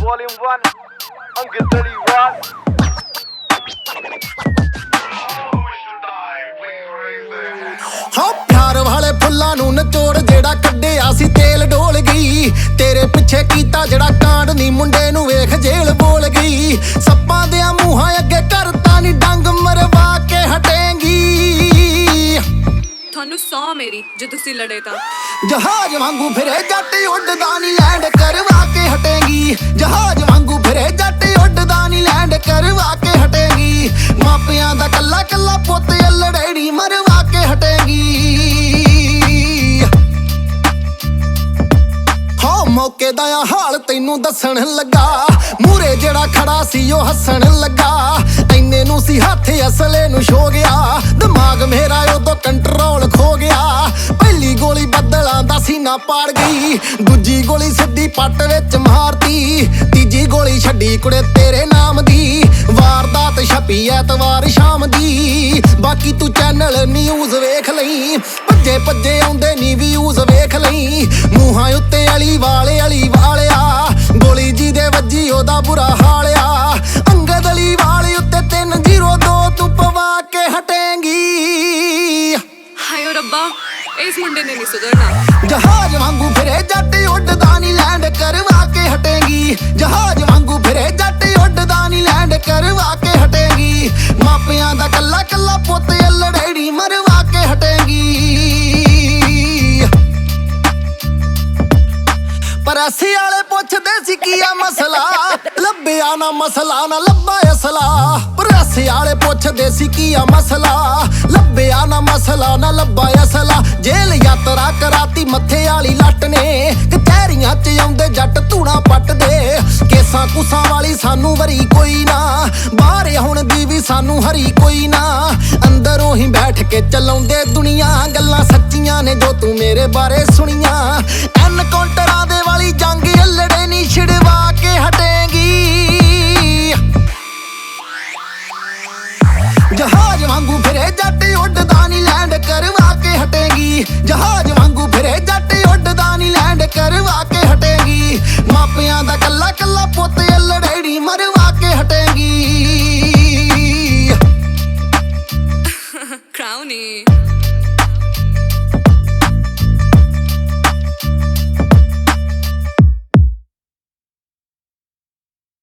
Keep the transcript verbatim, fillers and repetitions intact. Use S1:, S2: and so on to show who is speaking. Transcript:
S1: Volume one, Angad Ali Rock.
S2: ਹਾਂ ਪਿਆਰ ਵਾਲੇ ਫੁੱਲਾਂ ਨੂੰ ਨਚੋੜ ਜਿਹੜਾ ਕੱਢਿਆ ਸੀ ਤੇਲ ਡੋਲ ਗਈ ਤੇਰੇ ਪਿੱਛੇ ਕੀਤਾ ਜਿਹੜਾ ਕਾਂਡ ਨੀ ਮੁੰਡੇ ਨੂੰ ਵੇਖ ਜੇਲ੍ਹ ਬੋਲ ਗਈ ਸੱਪਾਂ ਦੇ ਮੂੰਹਾਂ ਅੱਗੇ ਕਰਤਾ ਨੀ ਡੰਗ ਮਰਵਾ ਕੇ ਹਟੇਂਗੀ
S3: ਤੁਹਾਨੂੰ ਸੌ ਮੇਰੀ ਜੇ ਤੁਸੀਂ ਲੜੇ ਤਾਂ
S2: ਜਹਾਜ਼ ਵਾਂਗੂ ਫਿਰੇ ਜੱਟ ਉੱਡਦਾ ਨੀ ਲੈਂਡ ਕਰਵਾ ਕੇ ਹਟੇਂਗੀ ਜਹਾਜ਼ ਵਾਂਗੂ ਫਿਰੇ ਜੱਟ ਉੱਡਦਾ ਨੀ ਲੈਂਡ ਕਰਵਾ ਕੇ ਹਟੇਂਗੀ ਮਾਪਿਆਂ ਦਾ ਕੱਲਾ ਕੱਲਾ ਪੁੱਤ ਅਲੜੇੜੀ ਮਰਵਾ ਕੇ ਹਟੇਂਗੀ ਹਾਂ ਮੌਕੇ ਦਾ ਆ ਹਾਲ ਤੈਨੂੰ ਦੱਸਣ ਲੱਗਾ ਮੂਰੇ ਜਿਹੜਾ ਖੜਾ ਸੀ ਉਹ ਹੱਸਣ ਲੱਗਾ ਐਨੇ ਨੂੰ ਸੀ ਹੱਥ ਅਸਲੇ ਨੂੰ ਛੋ ਗਿਆ ਦਿਮਾਗ ਮੇਰਾ ਉਦੋਂ ਕੰਟਰੋਲ ਖੋ ਗਿਆ ਪਹਿਲੀ ਗੋਲੀ ਬੱਦਲਾਂ ਦਾ ਸੀਨਾ ਪਾੜ ਗਈ ਦੂਜੀ ਗੋਲੀ ਸਿੱਧੀ ਪੱਟ ਵਿੱਚ ਮਾਰਤੀ ਤੀਜੀ ਗੋਲੀ ਛੱਡੀ ਕੁੜੇ ਤੇਰੇ ਨਾਮ ਦੀ ਵਾਰਦਾਤ ਛਪੀ ਐਤਵਾਰ ਸ਼ਾਮ ਦੀ ਬਾਕੀ ਤੂੰ ਚੈਨਲ ਨਿਊਜ਼ ਵੇਖ ਲਈ ਭੱਜੇ ਭੱਜੇ ਆਉਂਦੇ ਨੀ ਵਿਊਜ਼ ਵੇਖ ਲਈ ਮੂੰਹਾਂ ਉੱਤੇ ਅਲੀ ਵਾਲੇ ਅਲੀ ਵਾਲਿਆ ਗੋਲੀ ਜੀ ਦੇ ਵੱਜੀ ਉਹਦਾ ਬੁਰਾ ਹਾਲਿਆ ਅੰਗਦ ਅਲੀ ਵਾਲੇ ਉੱਤੇ ਤਿੰਨ ਜ਼ੀਰੋ ਦੋ ਤੂੰ ਪਵਾ ਕੇ ਹਟੇਂਗੀ
S3: ਹਾਏ ਰੱਬਾ ਇਸ ਮੁੰਡੇ ਨੇ ਨਹੀਂ ਸੁਧਰਨਾ
S2: ਜਹਾਜ਼ ਵਾਂਗੂ ਫਿਰੇ ਜੱਟ ਉੱਡਦਾ ਨੀ ਲੈਂਡ ਕਰਵਾ ਕੇ ਹਟੇਂਗੀ ਜਹਾਜ਼ ਵਾਂਗੂ ਫਿਰੇ ਜੱਟ ਉੱਡਦਾ ਨੀ ਲੈਂਡ ਕਰਵਾ ਕੇ ਹਟੇਂਗੀ ਮਾਪਿਆਂ ਦਾ ਕੱਲਾ ਕੱਲਾ ਪੁੱਤ ਅਲੜੇੜੀ ਮਰਵਾ ਕੇ ਹਟੇਂਗੀ ਪਰਾਸੀ ਵਾਲੇ ਪੁੱਛਦੇ ਸੀ ਕੀ ਆ ਮਸਲਾ ਲੱਭਿਆ ਨਾ ਮਸਲਾ ਨਾ ਲੱਭਾ ਅਸਲਾ ਪਰਾਸੀ ਵਾਲੇ ਪੁੱਛਦੇ ਸੀ ਕੀ ਆ ਮਸਲਾ ਲੱਭਿਆ ਨਾ ਮਸਲਾ ਨਾ ਲੱਭਾ ਅਸਲਾ ਜੇਲ੍ਹ ਯਾਤਰਾ ਕਰਾਤੀ ਮੱਥੇ ਵਾਲੀ ਲੱਟ ਨੇ ਕਚਹਿਰੀਆਂ ਚ ਆਉਂਦੇ ਜੱਟ ਧੂਣਾ ਪੱਟਦੇ ਕੇਸਾਂ ਕੁਸਾਂ ਵਾਲੀ ਸਾਨੂੰ ਵਰੀ ਕੋਈ ਨਾ ਬਾਹਰ ਹੁਣ ਦੀ ਵੀ ਸਾਨੂੰ ਹਰੀ ਕੋਈ ਨਾ ਅੰਦਰੋਂ ਹੀ ਬੈਠ ਕੇ ਚਲਾਉਂਦੇ ਦੁਨੀਆ ਗੱਲਾਂ ਸੱਚੀਆਂ ਨੇ ਜੋ ਤੂੰ ਮੇਰੇ ਬਾਰੇ ਸੁਣੀਆਂ